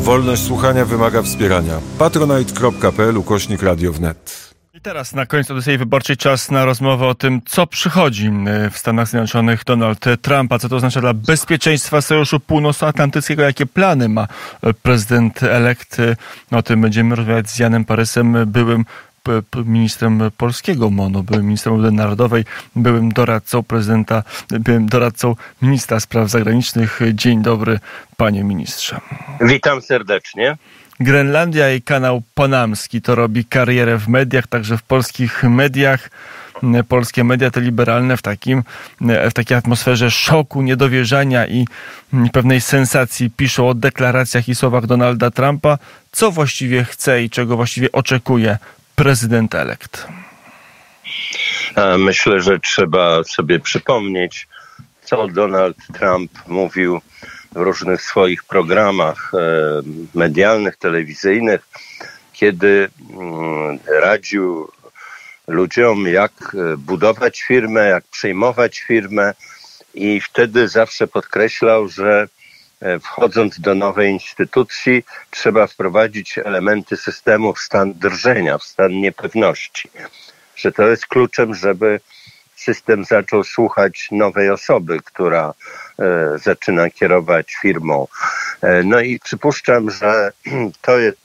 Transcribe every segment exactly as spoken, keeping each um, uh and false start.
Wolność słuchania wymaga wspierania. patronite kropka p l ukośnik radio wnet. I teraz na końcu Odyssei Wyborczej czas na rozmowę o tym, co przychodzi w Stanach Zjednoczonych Donald Trumpa, co to oznacza dla bezpieczeństwa Sojuszu Północnoatlantyckiego, jakie plany ma prezydent elekt. O tym będziemy rozmawiać z Janem Parysem, byłym ministrem polskiego M O N-u, byłym ministrem obrony narodowej, byłym doradcą prezydenta, byłym doradcą ministra spraw zagranicznych. Dzień dobry, panie ministrze. Witam serdecznie. Grenlandia i kanał panamski to robi karierę w mediach, także w polskich mediach. Polskie media te liberalne w takim, w takiej atmosferze szoku, niedowierzania i pewnej sensacji piszą o deklaracjach i słowach Donalda Trumpa, co właściwie chce i czego właściwie oczekuje prezydent elekt. Myślę, że trzeba sobie przypomnieć, co Donald Trump mówił w różnych swoich programach medialnych, telewizyjnych, kiedy radził ludziom, jak budować firmę, jak przejmować firmę, i wtedy zawsze podkreślał, że wchodząc do nowej instytucji trzeba wprowadzić elementy systemu w stan drżenia, w stan niepewności. Że to jest kluczem, żeby system zaczął słuchać nowej osoby, która e, zaczyna kierować firmą. E, no i przypuszczam, że to jest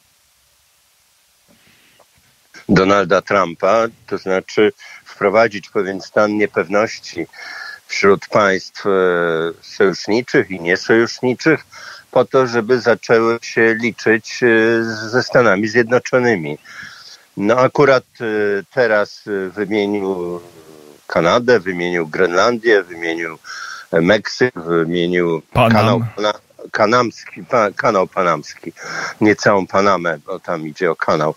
Donalda Trumpa, to znaczy wprowadzić pewien stan niepewności wśród państw e, sojuszniczych i niesojuszniczych, po to, żeby zaczęły się liczyć e, ze Stanami Zjednoczonymi. No akurat e, teraz wymienił Kanadę, wymienił Grenlandię, wymienił Meksyk, wymienił Panam. kanał pana, kanamski, pa, kanał panamski, nie całą Panamę, bo tam idzie o kanał.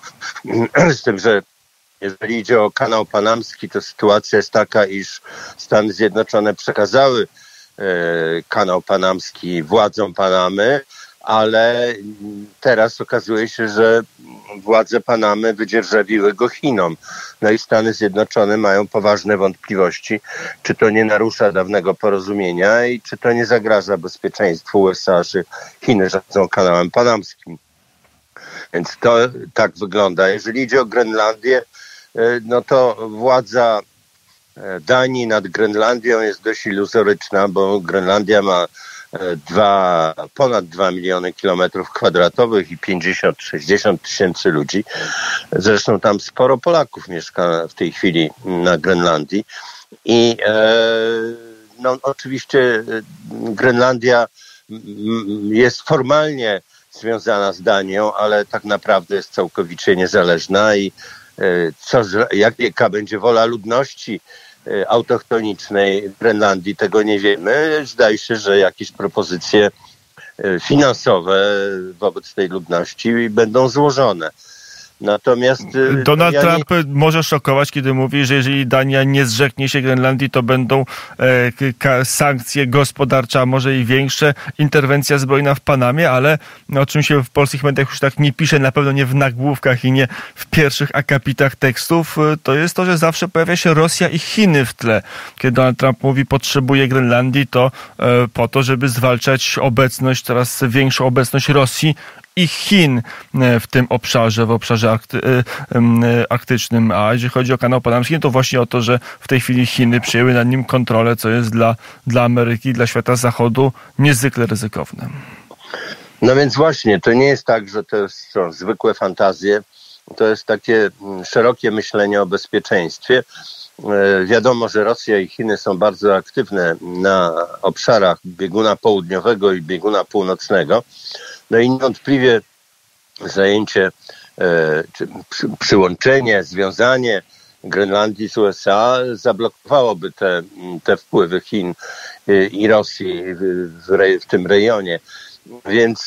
Z tym, że jeżeli idzie o kanał panamski, to sytuacja jest taka, iż Stany Zjednoczone przekazały e, kanał panamski władzom Panamy, ale teraz okazuje się, że władze Panamy wydzierżawiły go Chinom. No i Stany Zjednoczone mają poważne wątpliwości, czy to nie narusza dawnego porozumienia i czy to nie zagraża bezpieczeństwu U S A, że Chiny rządzą kanałem panamskim. Więc to tak wygląda. Jeżeli idzie o Grenlandię, no to władza Danii nad Grenlandią jest dość iluzoryczna, bo Grenlandia ma dwa, ponad dwa miliony kilometrów kwadratowych i pięćdziesiąt sześćdziesiąt tysięcy ludzi. Zresztą tam sporo Polaków mieszka w tej chwili na Grenlandii. I e, no, oczywiście Grenlandia jest formalnie związana z Danią, ale tak naprawdę jest całkowicie niezależna i co, jaka będzie wola ludności autochtonicznej Grenlandii, tego nie wiemy. Zdaje się, że jakieś propozycje finansowe wobec tej ludności będą złożone. Natomiast Donald ja Trump nie... może szokować, kiedy mówi, że jeżeli Dania nie zrzeknie się Grenlandii, to będą e, ka- sankcje gospodarcze, a może i większe, interwencja zbrojna w Panamie, ale o czym się w polskich mediach już tak nie pisze, na pewno nie w nagłówkach i nie w pierwszych akapitach tekstów, to jest to, że zawsze pojawia się Rosja i Chiny w tle. Kiedy Donald Trump mówi, potrzebuje Grenlandii, to e, po to, żeby zwalczać obecność, coraz większą obecność Rosji i Chin w tym obszarze, w obszarze arkty, arktycznym. A jeżeli chodzi o kanał panamski, to właśnie o to, że w tej chwili Chiny przyjęły nad nim kontrolę, co jest dla, dla Ameryki, dla świata zachodu niezwykle ryzykowne. No więc właśnie, to nie jest tak, że to są zwykłe fantazje, to jest takie szerokie myślenie o bezpieczeństwie. Wiadomo, że Rosja i Chiny są bardzo aktywne na obszarach bieguna południowego i bieguna północnego. No i niewątpliwie zajęcie, czy przyłączenie, związanie Grenlandii z U S A zablokowałoby te, te wpływy Chin i Rosji w, rej, w tym rejonie. Więc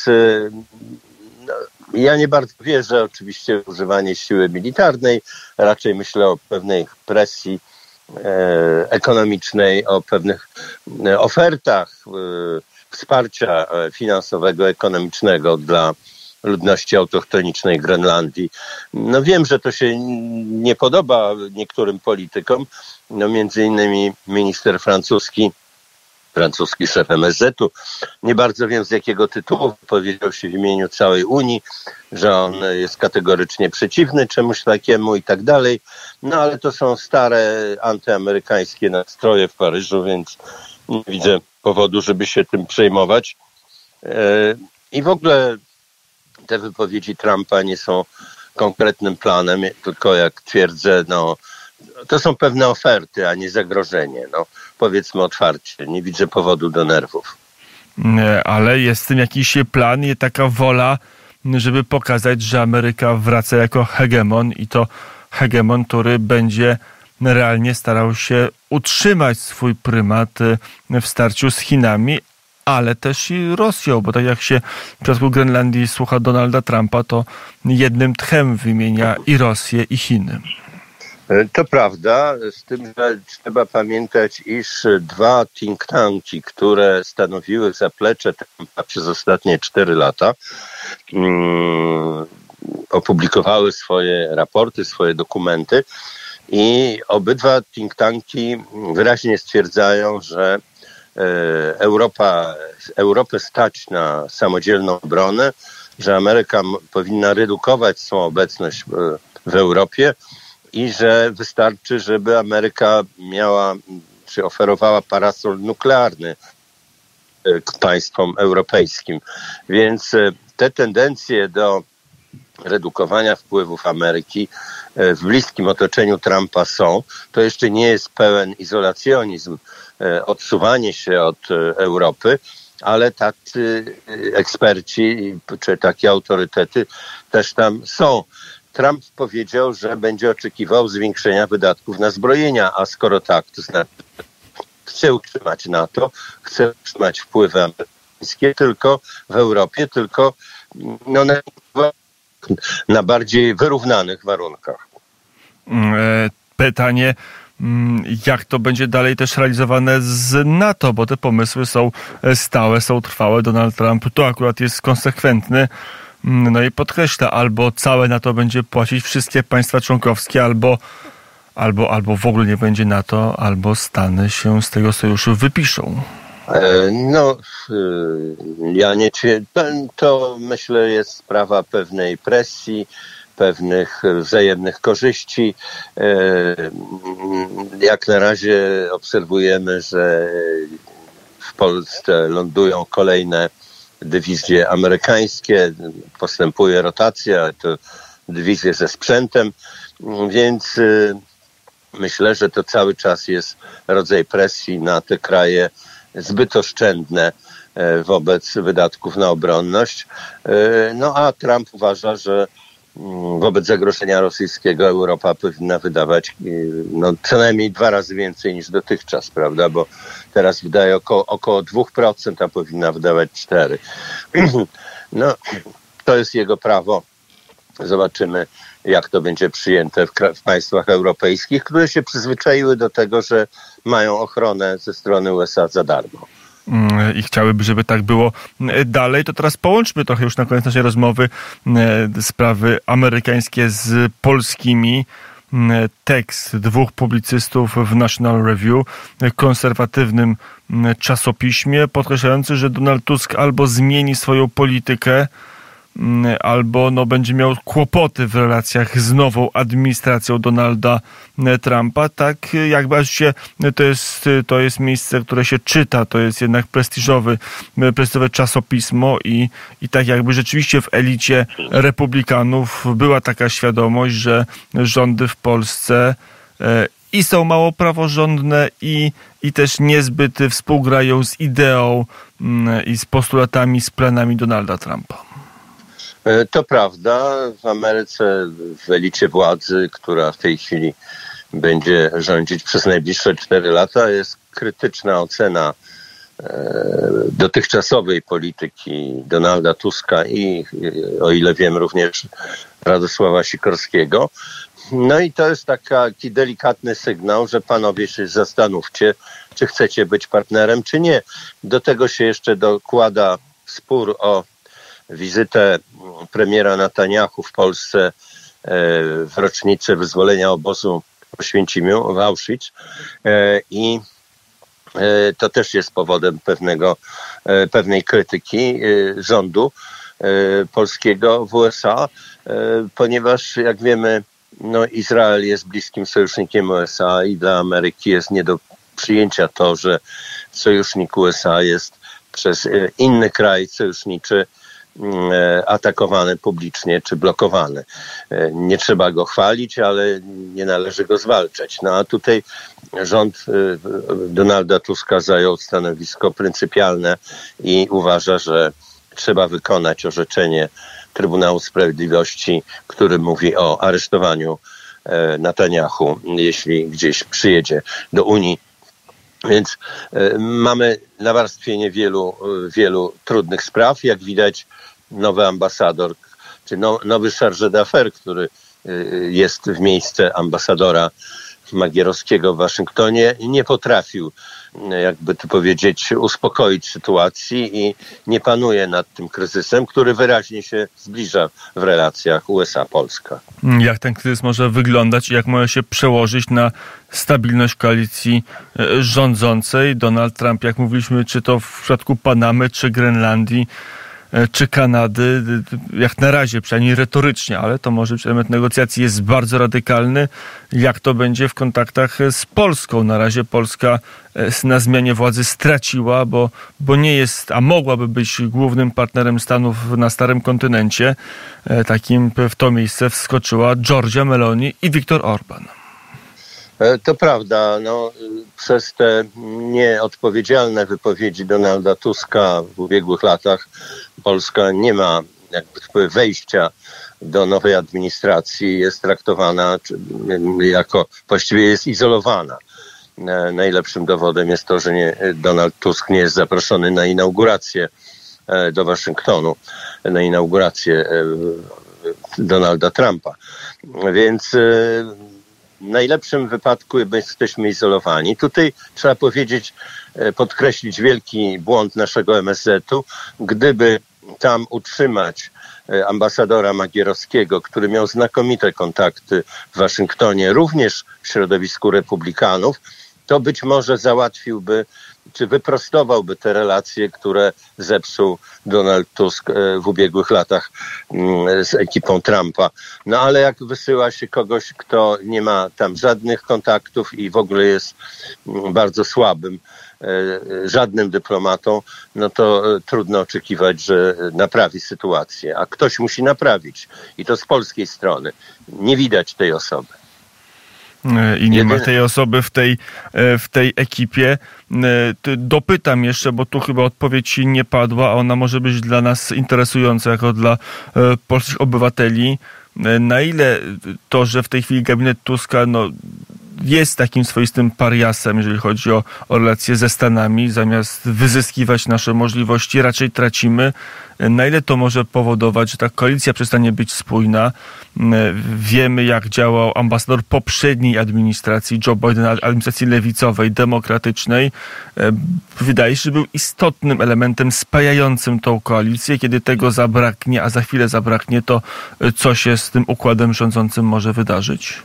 no, ja nie bardzo wierzę oczywiście w używanie siły militarnej. Raczej myślę o pewnej presji e, ekonomicznej, o pewnych e, ofertach e, wsparcia finansowego, ekonomicznego dla ludności autochtonicznej Grenlandii. No wiem, że to się nie podoba niektórym politykom. No między innymi minister francuski francuski szef M S Z-u. Nie bardzo wiem, z jakiego tytułu powiedział się w imieniu całej Unii, że on jest kategorycznie przeciwny czemuś takiemu i tak dalej. No ale to są stare antyamerykańskie nastroje w Paryżu, więc nie widzę powodu, żeby się tym przejmować. I w ogóle te wypowiedzi Trumpa nie są konkretnym planem, tylko jak twierdzę, no to są pewne oferty, a nie zagrożenie. No, powiedzmy otwarcie, nie widzę powodu do nerwów. Ale jest w tym jakiś plan i taka wola, żeby pokazać, że Ameryka wraca jako hegemon i to hegemon, który będzie realnie starał się utrzymać swój prymat w starciu z Chinami, ale też i Rosją, bo tak jak się w przypadku Grenlandii słucha Donalda Trumpa, to jednym tchem wymienia i Rosję, i Chiny. To prawda, z tym, że trzeba pamiętać, iż dwa think tanki, które stanowiły zaplecze Trumpa przez ostatnie cztery lata, um, opublikowały swoje raporty, swoje dokumenty i obydwa think tanki wyraźnie stwierdzają, że Europa, Europę stać na samodzielną obronę, że Ameryka powinna redukować swoją obecność w Europie i że wystarczy, żeby Ameryka miała czy oferowała parasol nuklearny państwom europejskim. Więc te tendencje do redukowania wpływów Ameryki w bliskim otoczeniu Trumpa są. To jeszcze nie jest pełen izolacjonizm, odsuwanie się od Europy, ale tacy eksperci czy takie autorytety też tam są. Trump powiedział, że będzie oczekiwał zwiększenia wydatków na zbrojenia, a skoro tak, to znaczy chce utrzymać NATO, chce utrzymać wpływy amerykańskie tylko w Europie, tylko no, na, na bardziej wyrównanych warunkach. Pytanie, jak to będzie dalej też realizowane z NATO, bo te pomysły są stałe, są trwałe. Donald Trump tu akurat jest konsekwentny. No i podkreśla, albo całe NATO będzie płacić wszystkie państwa członkowskie, albo, albo, albo w ogóle nie będzie NATO, albo Stany się z tego sojuszu wypiszą. No, ja nie to myślę jest sprawa pewnej presji, pewnych wzajemnych korzyści. Jak na razie obserwujemy, że w Polsce lądują kolejne dywizje amerykańskie, postępuje rotacja, to dywizje ze sprzętem, więc myślę, że to cały czas jest rodzaj presji na te kraje zbyt oszczędne wobec wydatków na obronność. No a Trump uważa, że wobec zagrożenia rosyjskiego Europa powinna wydawać no, co najmniej dwa razy więcej niż dotychczas, prawda? Bo teraz wydaje około, około dwa procent, a powinna wydawać cztery procent. No, to jest jego prawo. Zobaczymy, jak to będzie przyjęte w, w państwach europejskich, które się przyzwyczaiły do tego, że mają ochronę ze strony U S A za darmo. I chciałyby, żeby tak było dalej. To teraz połączmy trochę już na koniec naszej rozmowy sprawy amerykańskie z polskimi. Tekst dwóch publicystów w National Review, konserwatywnym czasopiśmie, podkreślający, że Donald Tusk albo zmieni swoją politykę, albo no, będzie miał kłopoty w relacjach z nową administracją Donalda Trumpa. Tak jakby się, to jest, to jest miejsce, które się czyta, to jest jednak prestiżowy, prestiżowe czasopismo i, i tak jakby rzeczywiście w elicie republikanów była taka świadomość, że rządy w Polsce i są mało praworządne i, i też niezbyt współgrają z ideą i z postulatami, z planami Donalda Trumpa. To prawda. W Ameryce, w elicie władzy, która w tej chwili będzie rządzić przez najbliższe cztery lata, jest krytyczna ocena dotychczasowej polityki Donalda Tuska i, o ile wiem, również Radosława Sikorskiego. No i to jest taki delikatny sygnał, że panowie się zastanówcie, czy chcecie być partnerem, czy nie. Do tego się jeszcze dokłada spór o wizytę premiera Netanyahu w Polsce w rocznicę wyzwolenia obozu w Oświęcimiu, w Auschwitz. I to też jest powodem pewnego, pewnej krytyki rządu polskiego w U S A, ponieważ jak wiemy, no Izrael jest bliskim sojusznikiem U S A i dla Ameryki jest nie do przyjęcia to, że sojusznik U S A jest przez inny kraj sojuszniczy atakowany publicznie czy blokowany. Nie trzeba go chwalić, ale nie należy go zwalczać. No a tutaj rząd Donalda Tuska zajął stanowisko pryncypialne i uważa, że trzeba wykonać orzeczenie Trybunału Sprawiedliwości, który mówi o aresztowaniu Netanjahu, jeśli gdzieś przyjedzie do Unii. Więc mamy nawarstwienie wielu, wielu trudnych spraw. Jak widać, nowy ambasador, czy no, nowy chargé d'affaires, który jest w miejsce ambasadora Magierowskiego w Waszyngtonie, nie potrafił, jakby to powiedzieć, uspokoić sytuacji i nie panuje nad tym kryzysem, który wyraźnie się zbliża w relacjach U S A-Polska. Jak ten kryzys może wyglądać i jak może się przełożyć na stabilność koalicji rządzącej? Donald Trump, jak mówiliśmy, czy to w przypadku Panamy, czy Grenlandii, czy Kanady, jak na razie, przynajmniej retorycznie, ale to może być element negocjacji, jest bardzo radykalny. Jak to będzie w kontaktach z Polską? Na razie Polska na zmianie władzy straciła, bo, bo nie jest, a mogłaby być głównym partnerem Stanów na starym kontynencie. Takim w to miejsce wskoczyła Giorgia Meloni i Viktor Orban. To prawda. No, przez te nieodpowiedzialne wypowiedzi Donalda Tuska w ubiegłych latach Polska nie ma jakby wejścia do nowej administracji, jest traktowana jako, właściwie jest izolowana. Najlepszym dowodem jest to, że nie, Donald Tusk nie jest zaproszony na inaugurację do Waszyngtonu, na inaugurację Donalda Trumpa. Więc w najlepszym wypadku jesteśmy izolowani. Tutaj trzeba powiedzieć, podkreślić wielki błąd naszego M S Z-u. Gdyby tam utrzymać ambasadora Magierowskiego, który miał znakomite kontakty w Waszyngtonie, również w środowisku republikanów, to być może załatwiłby, czy wyprostowałby te relacje, które zepsuł Donald Tusk w ubiegłych latach z ekipą Trumpa. No ale jak wysyła się kogoś, kto nie ma tam żadnych kontaktów i w ogóle jest bardzo słabym, żadnym dyplomatą, no to trudno oczekiwać, że naprawi sytuację. A ktoś musi naprawić. I to z polskiej strony. Nie widać tej osoby. I nie ma tej osoby w tej, w tej ekipie. Dopytam jeszcze, bo tu chyba odpowiedź nie padła, a ona może być dla nas interesująca jako dla polskich obywateli. Na ile to, że w tej chwili gabinet Tuska no, jest takim swoistym pariasem, jeżeli chodzi o, o relacje ze Stanami, zamiast wyzyskiwać nasze możliwości, raczej tracimy. Na ile to może powodować, że ta koalicja przestanie być spójna? Wiemy, jak działał ambasador poprzedniej administracji, Joe Biden, administracji lewicowej, demokratycznej. Wydaje się, że był istotnym elementem spajającym tą koalicję. Kiedy tego zabraknie, a za chwilę zabraknie, to co się z tym układem rządzącym może wydarzyć?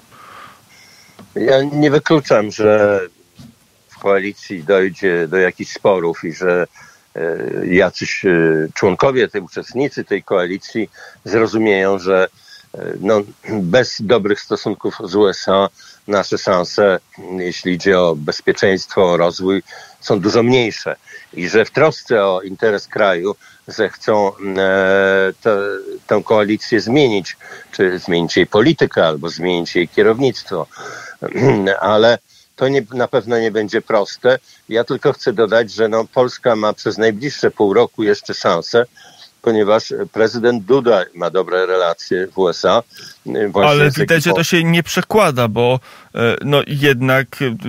Ja nie wykluczam, że w koalicji dojdzie do jakichś sporów i że jacyś członkowie, tej uczestnicy tej koalicji zrozumieją, że no, bez dobrych stosunków z U S A nasze szanse, jeśli idzie o bezpieczeństwo, o rozwój, są dużo mniejsze i że w trosce o interes kraju zechcą e, te, tę koalicję zmienić, czy zmienić jej politykę, albo zmienić jej kierownictwo. Ale to nie, na pewno nie będzie proste. Ja tylko chcę dodać, że no, Polska ma przez najbliższe pół roku jeszcze szansę, ponieważ prezydent Duda ma dobre relacje w U S A. Ale widać, że to się nie przekłada, bo no jednak,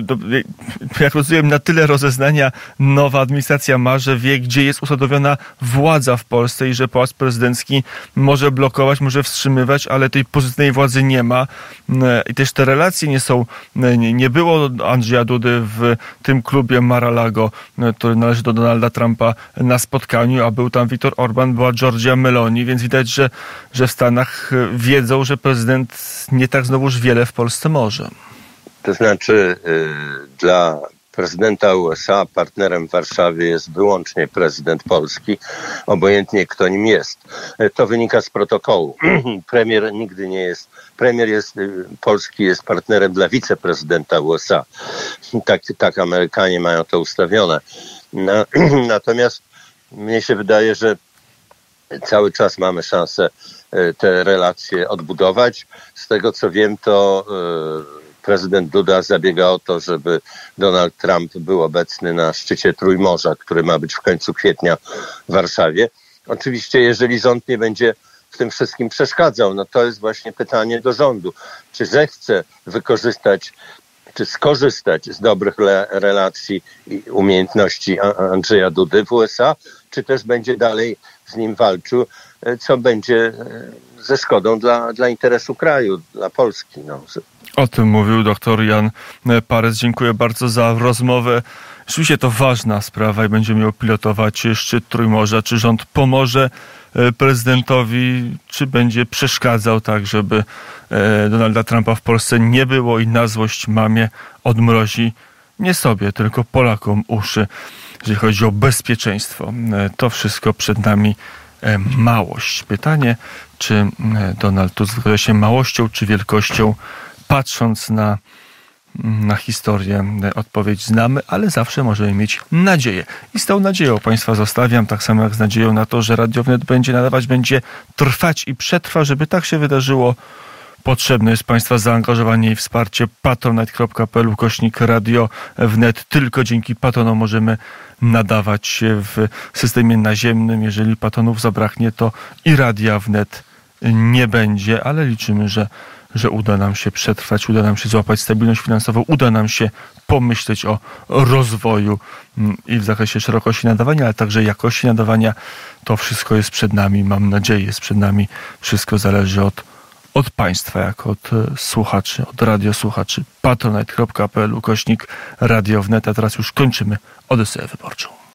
jak rozumiem, na tyle rozeznania nowa administracja ma, że wie, gdzie jest usadowiona władza w Polsce i że Pałac Prezydencki może blokować, może wstrzymywać, ale tej pozytywnej władzy nie ma. I też te relacje nie są, nie było Andrzeja Dudy w tym klubie Mar-a-Lago, który należy do Donalda Trumpa, na spotkaniu, a był tam Viktor Orban, była Giorgia Meloni, więc widać, że, że w Stanach wiedzą, że prezydent nie tak znowuż wiele w Polsce może. To znaczy y, dla prezydenta U S A, partnerem w Warszawie jest wyłącznie prezydent Polski, obojętnie kto nim jest. To wynika z protokołu. Premier nigdy nie jest, premier jest, Polski jest partnerem dla wiceprezydenta U S A. Tak, tak Amerykanie mają to ustawione. Na, natomiast mnie się wydaje, że cały czas mamy szansę te relacje odbudować. Z tego co wiem, to prezydent Duda zabiega o to, żeby Donald Trump był obecny na szczycie Trójmorza, który ma być w końcu kwietnia w Warszawie. Oczywiście, jeżeli rząd nie będzie w tym wszystkim przeszkadzał, no to jest właśnie pytanie do rządu. Czy zechce wykorzystać, czy skorzystać z dobrych le- relacji i umiejętności Andrzeja Dudy w U S A, czy też będzie dalej z nim walczył, co będzie ze szkodą dla, dla interesu kraju, dla Polski. No. O tym mówił dr Jan Parys. Dziękuję bardzo za rozmowę. Rzeczywiście to ważna sprawa i będziemy ją pilotować szczyt Trójmorza. Czy rząd pomoże prezydentowi, czy będzie przeszkadzał tak, żeby Donalda Trumpa w Polsce nie było i na złość mamie odmrozi nie sobie, tylko Polakom uszy, jeżeli chodzi o bezpieczeństwo. To wszystko przed nami małość. Pytanie, czy Donald Tusk wykaże się małością, czy wielkością? Patrząc na, na historię, odpowiedź znamy, ale zawsze możemy mieć nadzieję. I z tą nadzieją Państwa zostawiam, tak samo jak z nadzieją na to, że Radio Wnet będzie nadawać, będzie trwać i przetrwa. Żeby tak się wydarzyło, potrzebne jest Państwa zaangażowanie i wsparcie. patronite kropka p l ukośnik Radio Wnet. Tylko dzięki patronom możemy nadawać w systemie naziemnym. Jeżeli patronów zabraknie, to i Radia Wnet nie będzie, ale liczymy, że że uda nam się przetrwać, uda nam się złapać stabilność finansową, uda nam się pomyśleć o rozwoju i w zakresie szerokości nadawania, ale także jakości nadawania. To wszystko jest przed nami, mam nadzieję, jest przed nami. Wszystko zależy od, od Państwa, jak od słuchaczy, od radiosłuchaczy. patronite kropka p l ukośnik Radio Wnet. A teraz już kończymy Odyseję Wyborczą.